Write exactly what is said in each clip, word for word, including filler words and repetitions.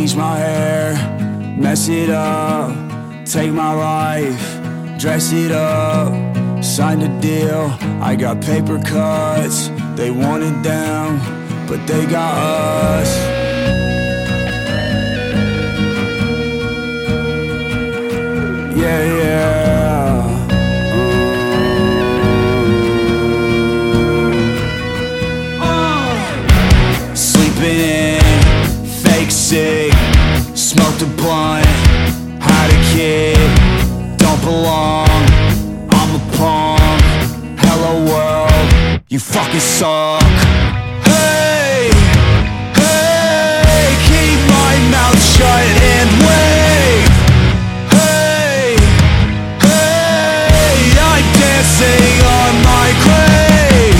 Bleach my hair, mess it up, take my life, dress it up, sign the deal. I got paper cuts, they want it down, but they got us. Yeah, yeah. Uh. Uh. Sleeping in, fake sick, smoked a blunt, had a kid, don't belong. I'm a punk, hello world, you fucking suck. Hey, hey, keep my mouth shut and wait. Hey, hey, I'm dancing on my grave.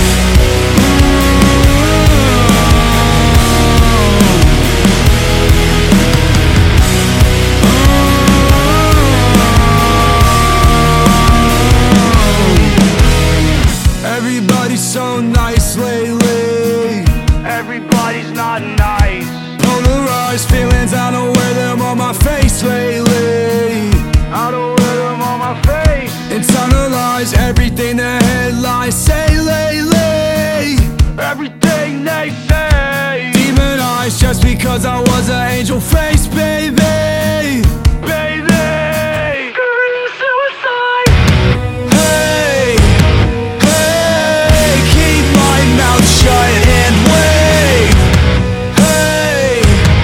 Everybody's so nice lately. Everybody's not nice. Polarized feelings, I don't wear them on my face lately. I don't wear them on my face. Internalize everything the headlines say lately. Everything they say. Demonized just because I was an angel face, baby. Baby, scream suicide. Hey, hey, keep my mouth shut and wait. Hey,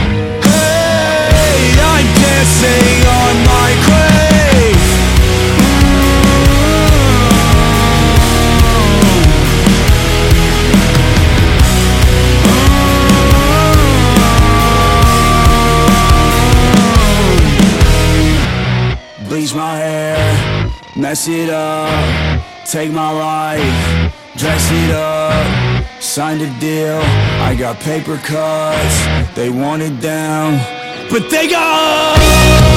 hey, I'm dancing on my grave. Bleach my hair, mess it up, take my life, dress it up, sign the deal. I got paper cuts, they want it down, but they got